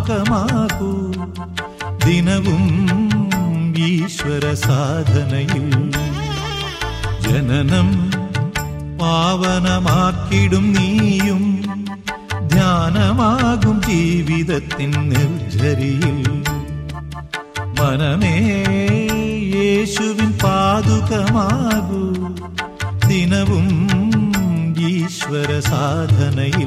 പാതുകമാകൂ ദിനവും ഈശ്വര സാധനയിൽ. ജനനം പാവനമാക്കിടും നീയും ധ്യാനമാകും ജീവിതത്തിൻ നിർജ്ജരിയിൽ. മനമേ യേശുവിൻ പാതുകമാകൂ ദിനവും ഈശ്വര സാധനയിൽ.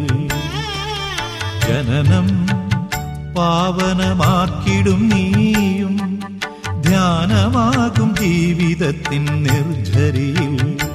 ജനനം പാവനമാക്കിടും നീയും ധ്യാനമാകും ജീവിതത്തിൻ നിർജ്ജരിയിൽ.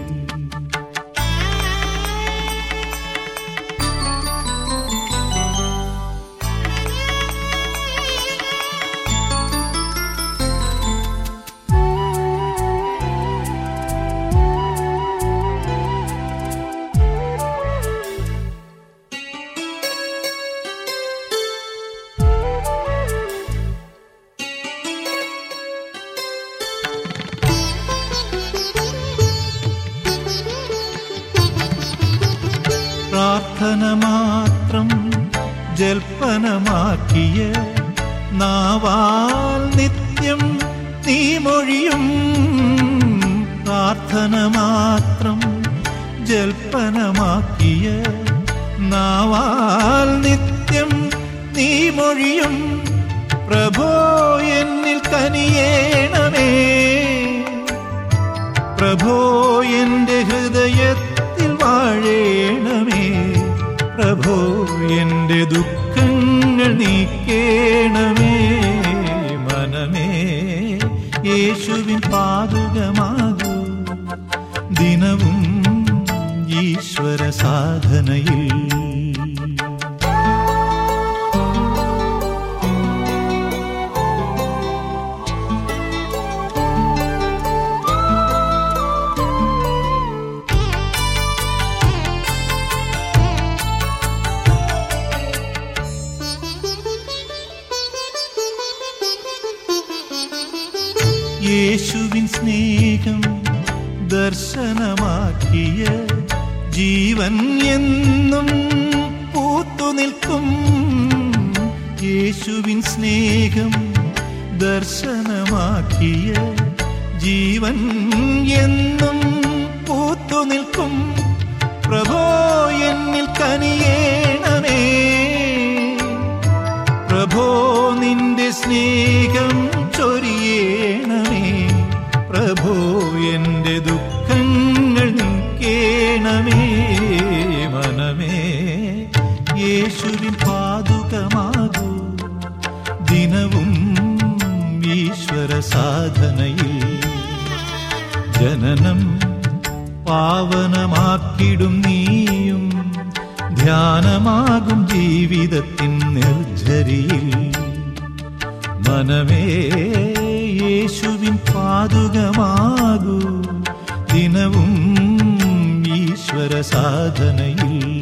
പ്രാർത്ഥന മാത്രം ജൽപ്പനമാക്കിയ നാവാൽ നിത്യം നീ മൊഴിയും. പ്രാർത്ഥന മാത്രം ജൽപ്പനമാക്കിയ നാവാൽ നിത്യം നീ മൊഴിയും. പ്രഭോ എന്നിൽ കനിയേണമേ, പ്രഭോ എന്റെ ഹൃദയത്തിൽ വാഴേണമേ. പ്രഭോ എന്റെ ദുഃഖങ്ങൾ നീക്കേണമേ. മനമേ യേശുവിൻ പാതുകമാകൂ ദിനവും ഈശ്വര സാധനയിൽ. യേശുവിൻ സ്നേഹം ദർശനമാക്കിയ ജീവൻ എന്നും പൂത്തുനിൽക്കും. യേശുവിൻ സ്നേഹം ദർശനമാക്കിയ ജീവൻ എന്നും പൂത്തുനിൽക്കും. പ്രഭോ എന്നിൽ കനിയേണമേ, പ്രഭോ നിന്റെ സ്നേഹം ചൊരിയേണമേ. പ്രഭോ എന്റെ ദുഃഖങ്ങൾ നീക്കേണമേ. മനമേ യേശുവിൻ പാതുകമാകൂ ദിനവും ഈശ്വര സാധനയിൽ. ജനനം പാവനമാക്കിടും നീയും ധ്യാനമാകും ജീവിതത്തിൻ നിർജ്ജരിയിൽ. മനമേ യേശുവിൻ പാതുകമാകൂ ദിനവും ഈശ്വര സാധനയിൽ.